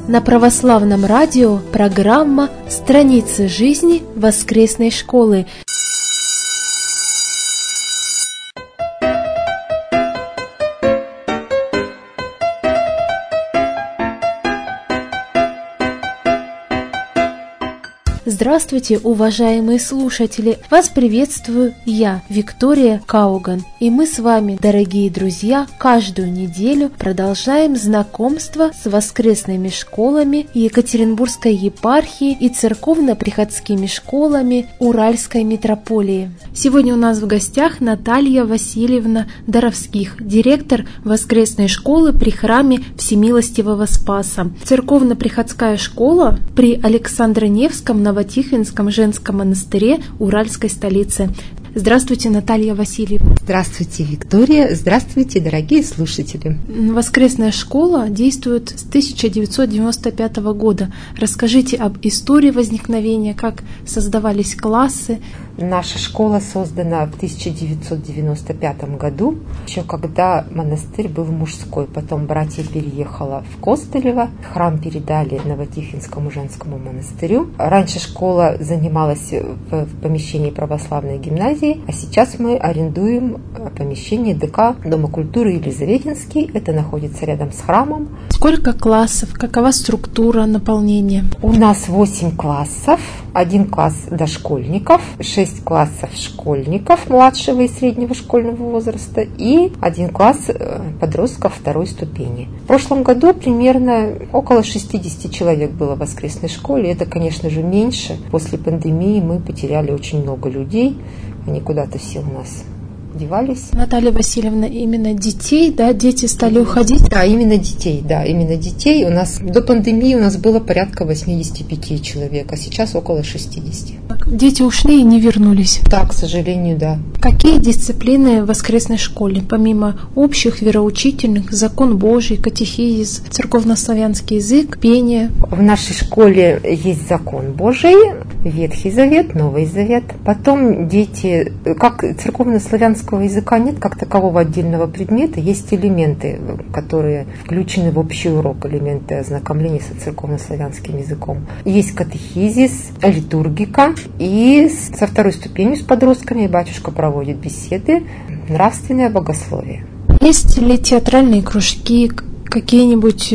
На православном радио программа «Страницы жизни воскресной школы». Здравствуйте, уважаемые слушатели! Вас приветствую я, Виктория Кауган. И мы с вами, дорогие друзья, каждую неделю продолжаем знакомство с воскресными школами Екатеринбургской епархии и церковно-приходскими школами Уральской митрополии. Сегодня у нас в гостях Наталья Васильевна Доровских, директор воскресной школы при храме Всемилостивого Спаса. Церковно-приходская школа при Александро-Невском Новотихвинском женском монастыре Уральской столицы. Здравствуйте, Наталья Васильевна. Здравствуйте, Виктория. Здравствуйте, дорогие слушатели. Воскресная школа действует с 1995 года. Расскажите об истории возникновения, как создавались классы. Наша школа создана в 1995 году, еще когда монастырь был мужской. Потом братья переехала в Костылево, храм передали Новотихвинскому женскому монастырю. Раньше школа занималась в помещении православной гимназии, а сейчас мы арендуем помещение ДК Дома культуры Елизаветинский. Это находится рядом с храмом. Сколько классов? Какова структура наполнения? У нас 8 классов, 1 класс дошкольников, 6 классов школьников младшего и среднего школьного возраста и 1 класс подростков второй ступени. В прошлом году примерно около 60 человек было в воскресной школе. Это, конечно же, меньше. После пандемии мы потеряли очень много людей. Они куда-то все у нас девались. Наталья Васильевна, именно детей, да, дети стали уходить? Да, именно детей. У нас до пандемии у нас было порядка 85 человек, а сейчас около 60. Дети ушли и не вернулись? Да, к сожалению, да. Какие дисциплины в воскресной школе, помимо общих вероучительных, закон Божий, катехизис, церковнославянский язык, пение? В нашей школе есть закон Божий, Ветхий Завет, Новый Завет. Потом дети, как церковнославянского языка нет как такового отдельного предмета, есть элементы, которые включены в общий урок, элементы ознакомления со церковнославянским языком. Есть катехизис, литургика, и со второй ступенью с подростками батюшка проводит беседы, нравственное богословие. Есть ли театральные кружки, какие-нибудь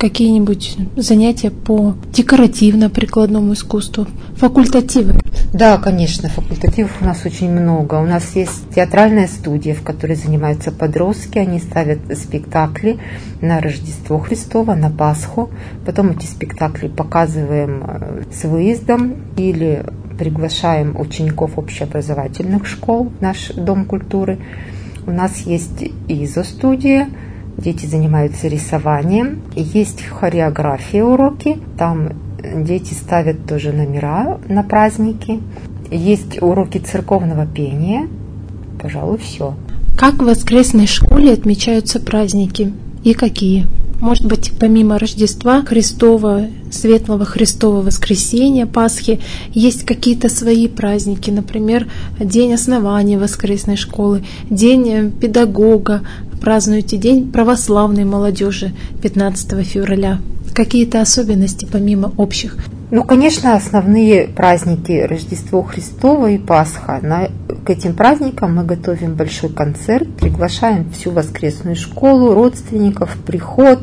занятия по декоративно-прикладному искусству, факультативы? Да, конечно, факультативов у нас очень много. У нас есть театральная студия, в которой занимаются подростки. Они ставят спектакли на Рождество Христово, на Пасху. Потом эти спектакли показываем с выездом или приглашаем учеников общеобразовательных школ в наш Дом культуры. У нас есть изо-студия. Дети занимаются рисованием. Есть хореография уроки. Там дети ставят тоже номера на праздники. Есть уроки церковного пения. Пожалуй, все. Как в воскресной школе отмечаются праздники и какие? Может быть, помимо Рождества Христова, Светлого Христова Воскресения, Пасхи, есть какие-то свои праздники, например, День основания воскресной школы, День педагога, празднуете День православной молодежи 15 февраля. Какие-то особенности помимо общих? Конечно, основные праздники Рождество Христово и Пасха. К этим праздникам мы готовим большой концерт, приглашаем всю воскресную школу, родственников, приход.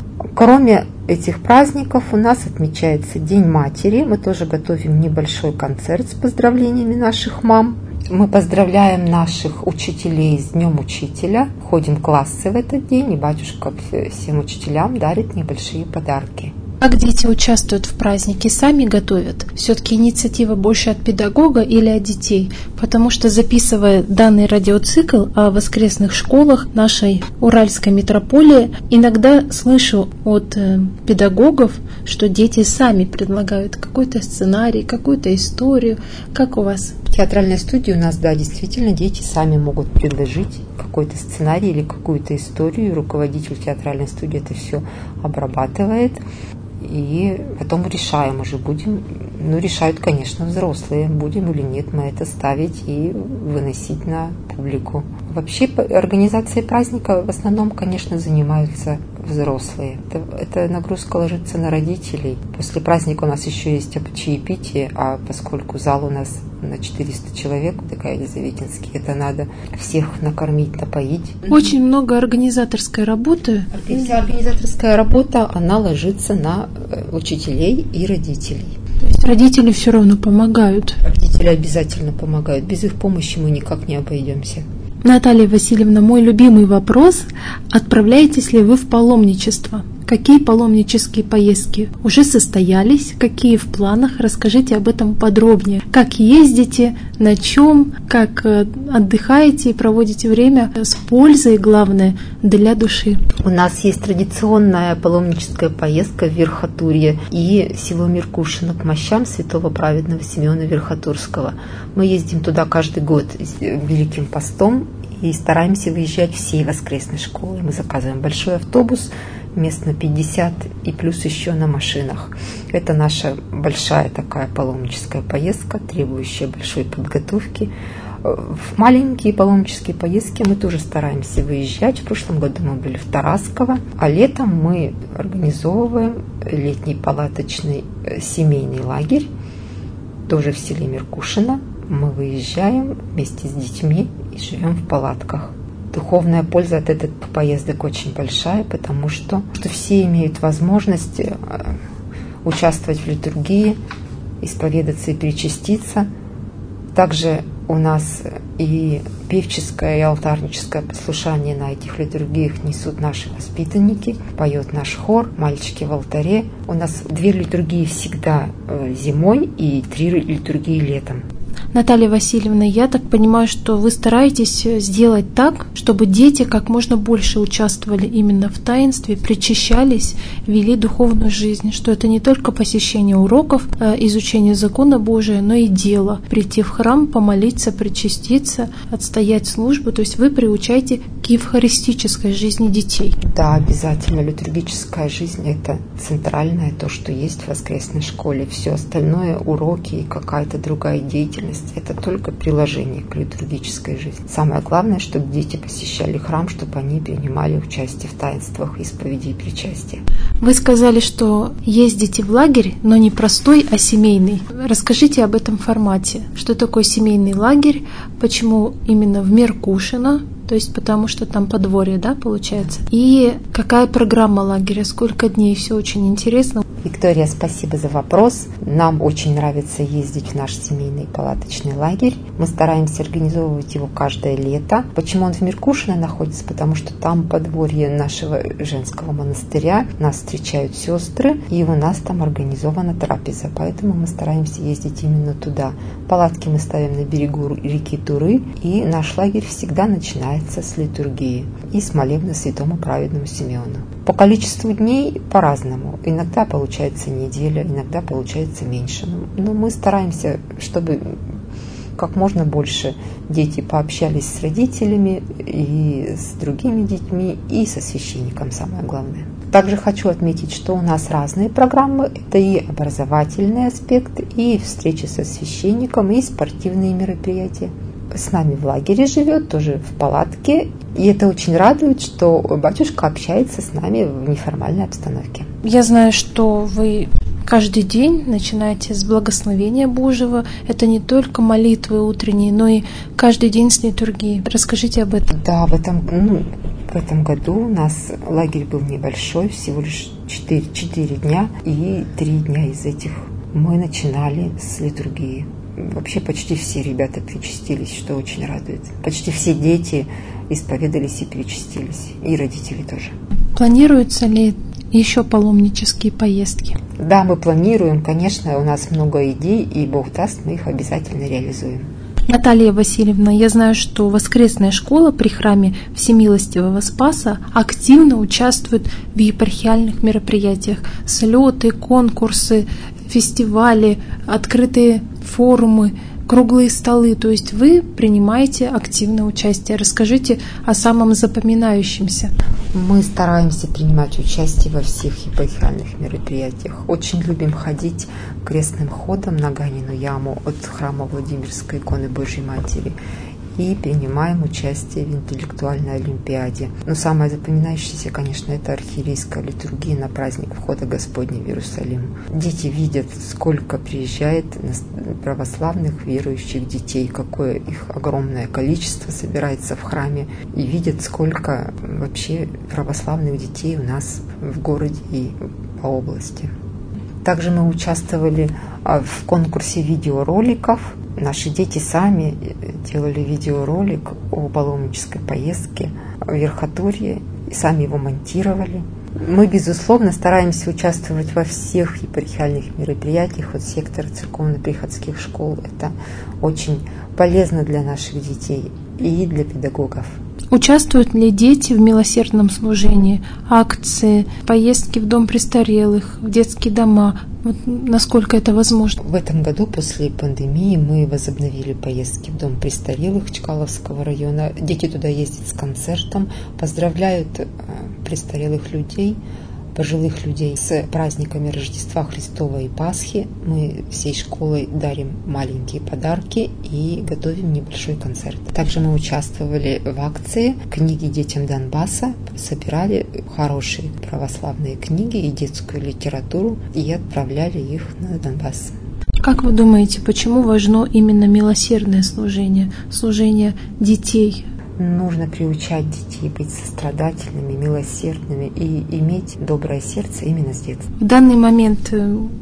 Кроме этих праздников у нас отмечается День матери. Мы тоже готовим небольшой концерт с поздравлениями наших мам. Мы поздравляем наших учителей с Днем Учителя. Ходим в классы в этот день, и батюшка всем учителям дарит небольшие подарки. Как дети участвуют в празднике? Сами готовят? Все-таки инициатива больше от педагога или от детей? Потому что, записывая данный радиоцикл о воскресных школах нашей Уральской митрополии, иногда слышу от педагогов, что дети сами предлагают какой-то сценарий, какую-то историю. Как у вас? В театральной студии у нас, да, действительно, дети сами могут предложить какой-то сценарий или какую-то историю. Руководитель театральной студии это все обрабатывает. И потом решаем уже, будем, решают, конечно, взрослые, будем или нет мы это ставить и выносить на публику. Вообще организацией праздника в основном, конечно, занимаются взрослые. Эта нагрузка ложится на родителей. После праздника у нас еще есть чаепитие, а поскольку зал у нас на 400 человек, такая Елизаветинский, это надо всех накормить, напоить. Очень много организаторской работы. Вся организаторская работа, она ложится на учителей и родителей. То есть родители все равно помогают. Родители обязательно помогают. Без их помощи мы никак не обойдемся. Наталья Васильевна, мой любимый вопрос. Отправляетесь ли вы в паломничество? Какие паломнические поездки уже состоялись? Какие в планах? Расскажите об этом подробнее. Как ездите? На чем? Как отдыхаете и проводите время с пользой, главное, для души? У нас есть традиционная паломническая поездка в Верхотурье и село Меркушино к мощам святого праведного Симеона Верхотурского. Мы ездим туда каждый год с Великим постом и стараемся выезжать всей воскресной школы. Мы заказываем большой автобус, мест на 50 и плюс еще на машинах. Это наша большая такая паломническая поездка, требующая большой подготовки. В маленькие паломнические поездки мы тоже стараемся выезжать. В прошлом году мы были в Тарасково, а летом мы организовываем летний палаточный семейный лагерь, тоже в селе Меркушино. Мы выезжаем вместе с детьми и живем в палатках. Духовная польза от этих поездок очень большая, потому что все имеют возможность участвовать в литургии, исповедаться и причаститься. Также у нас и певческое, и алтарническое послушание на этих литургиях несут наши воспитанники, поет наш хор «Мальчики в алтаре». У нас 2 литургии всегда зимой и 3 литургии летом. Наталья Васильевна, я так понимаю, что вы стараетесь сделать так, чтобы дети как можно больше участвовали именно в таинстве, причащались, вели духовную жизнь, что это не только посещение уроков, изучение закона Божия, но и дело. Прийти в храм, помолиться, причаститься, отстоять службу. То есть вы приучаете к евхаристической жизни детей. Да, обязательно. Литургическая жизнь – это центральное, то, что есть в воскресной школе. Все остальное, уроки и какая-то другая деятельность, это только приложение к литургической жизни. Самое главное, чтобы дети посещали храм, чтобы они принимали участие в таинствах, исповеди и причастия. Вы сказали, что ездите в лагерь, но не простой, а семейный. Расскажите об этом формате. Что такое семейный лагерь? Почему именно в Меркушино? То есть потому что там подворье, да, получается? И какая программа лагеря? Сколько дней? Все очень интересно. Виктория, спасибо за вопрос. Нам очень нравится ездить в наш семейный палаточный лагерь. Мы стараемся организовывать его каждое лето. Почему он в Меркушино находится? Потому что там подворье нашего женского монастыря. Нас встречают сестры, и у нас там организована трапеза. Поэтому мы стараемся ездить именно туда. Палатки мы ставим на берегу реки Туры, и наш лагерь всегда начинается с литургии и с молебна святому праведному Симеону. По количеству дней по-разному. Иногда получается неделя, иногда получается меньше. Но мы стараемся, чтобы как можно больше дети пообщались с родителями и с другими детьми, и со священником, самое главное. Также хочу отметить, что у нас разные программы. Это и образовательный аспект, и встречи со священником, и спортивные мероприятия. С нами в лагере живет, тоже в палатке. И это очень радует, что батюшка общается с нами в неформальной обстановке. Я знаю, что вы каждый день начинаете с благословения Божьего. Это не только молитвы утренние, но и каждый день с литургией. Расскажите об этом. Да, в этом году у нас лагерь был небольшой, всего лишь 4 дня. И 3 дня из этих мы начинали с литургии. Вообще почти все ребята причастились, что очень радует. Почти все дети исповедались и причастились, и родители тоже. Планируются ли еще паломнические поездки? Да, мы планируем, конечно, у нас много идей, и Бог даст, мы их обязательно реализуем. Наталья Васильевна, я знаю, что воскресная школа при храме Всемилостивого Спаса активно участвует в епархиальных мероприятиях. Слеты, конкурсы, фестивали, открытые форумы, круглые столы. То есть вы принимаете активное участие. Расскажите о самом запоминающемся. Мы стараемся принимать участие во всех епархиальных мероприятиях. Очень любим ходить крестным ходом на Ганину яму от храма Владимирской иконы Божьей Матери и принимаем участие в интеллектуальной олимпиаде. Но самое запоминающееся, конечно, это архиерейская литургия на праздник Входа Господня в Иерусалим. Дети видят, сколько приезжает православных верующих детей, какое их огромное количество собирается в храме, и видят, сколько вообще православных детей у нас в городе и по области. Также мы участвовали в конкурсе видеороликов. Наши дети сами делали видеоролик о паломнической поездке в Верхотурье и сами его монтировали. Мы, безусловно, стараемся участвовать во всех епархиальных мероприятиях. Вот сектор церковно-приходских школ – это очень полезно для наших детей и для педагогов. Участвуют ли дети в милосердном служении, акции, поездки в дом престарелых, в детские дома? Вот насколько это возможно? В этом году после пандемии мы возобновили поездки в дом престарелых Чкаловского района. Дети туда ездят с концертом, поздравляют престарелых людей, пожилых людей с праздниками Рождества Христова и Пасхи. Мы всей школой дарим маленькие подарки и готовим небольшой концерт. Также мы участвовали в акции «Книги детям Донбасса», собирали хорошие православные книги и детскую литературу и отправляли их на Донбасс. Как вы думаете, почему важно именно милосердное служение детей? Нужно приучать детей быть сострадательными, милосердными и иметь доброе сердце именно с детства. В данный момент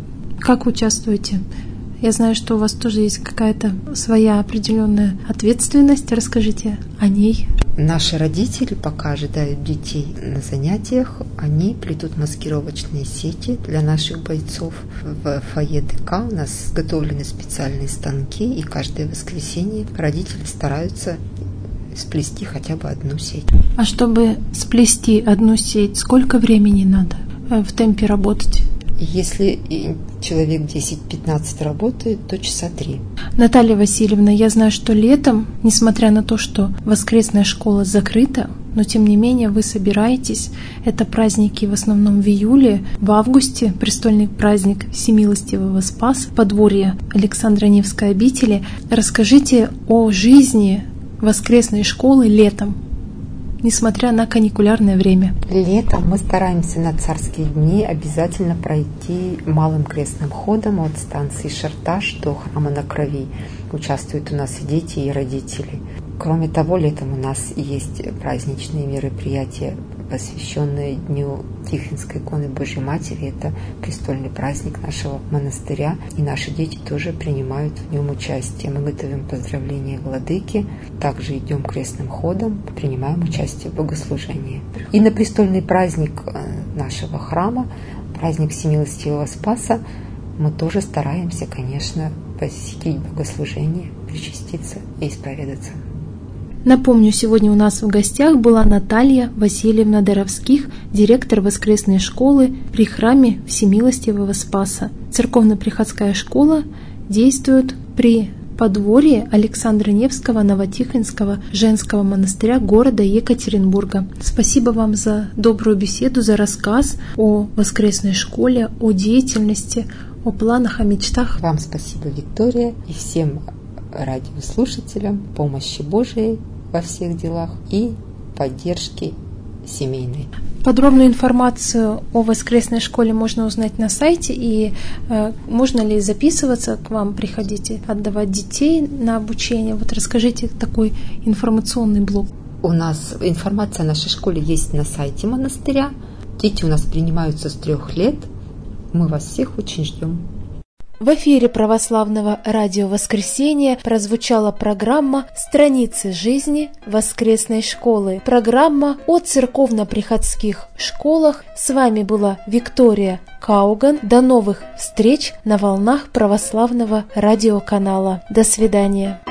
как участвуете? Я знаю, что у вас тоже есть какая-то своя определенная ответственность. Расскажите о ней. Наши родители пока ожидают детей на занятиях. Они плетут маскировочные сети для наших бойцов. В фойе ДК у нас изготовлены специальные станки, и каждое воскресенье родители стараются сплести хотя бы одну сеть. А чтобы сплести одну сеть, сколько времени надо в темпе работать? Если человек 10-15 работает, то часа 3. Наталья Васильевна, я знаю, что летом, несмотря на то, что воскресная школа закрыта, но тем не менее вы собираетесь. Это праздники в основном в июле, в августе престольный праздник Всемилостивого Спаса, подворье Александра Невской обители. Расскажите о жизни воскресной школы летом, несмотря на каникулярное время. Летом мы стараемся на царские дни обязательно пройти малым крестным ходом от станции Шарташ до храма на Крови. Участвуют у нас и дети, и родители. Кроме того, летом у нас есть праздничные мероприятия, посвященные Дню Тихвинской иконы Божьей Матери. Это престольный праздник нашего монастыря, и наши дети тоже принимают в нем участие. Мы готовим поздравления владыки, также идем крестным ходом, принимаем участие в богослужении. И на престольный праздник нашего храма, праздник Всемилостивого Спаса, мы тоже стараемся, конечно, посетить богослужение, причаститься и исповедаться. Напомню, сегодня у нас в гостях была Наталья Васильевна Даровских, директор воскресной школы при храме Всемилостивого Спаса. Церковно-приходская школа действует при подворье Александра Невского Новотихвинского женского монастыря города Екатеринбурга. Спасибо вам за добрую беседу, за рассказ о воскресной школе, о деятельности, о планах, о мечтах. Вам спасибо, Виктория, и всем радиослушателям помощи Божией во всех делах и поддержки семейной. Подробную информацию о воскресной школе можно узнать на сайте, и можно ли записываться к вам, приходить, отдавать детей на обучение. Вот расскажите такой информационный блок. У нас информация о нашей школе есть на сайте монастыря. Дети у нас принимаются с 3 лет. Мы вас всех очень ждем. В эфире православного радио «Воскресенье» прозвучала программа «Страницы жизни воскресной школы». Программа о церковно-приходских школах. С вами была Виктория Кауган. До новых встреч на волнах православного радиоканала. До свидания.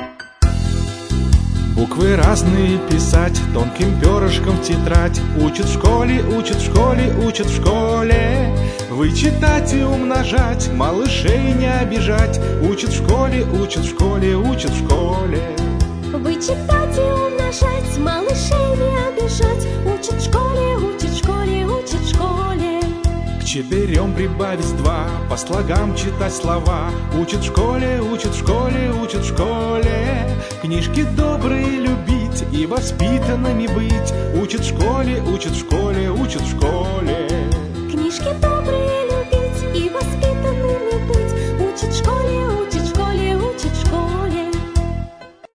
Буквы разные писать, тонким перышком в тетрадь. Учат в школе, учат в школе, учат в школе. Вычитать и умножать, малышей не обижать. Учат в школе, учат в школе, учат в школе. Вычитать и умножать, малышей не обижать. Учат в школе, учат в школе, учат в школе. Четырем прибавить два, по слогам читать слова. Учат в школе, учат в школе, учат в школе. Книжки добрые любить и воспитанными быть. Учат в школе, учат в школе, учат в школе. Книжки добрые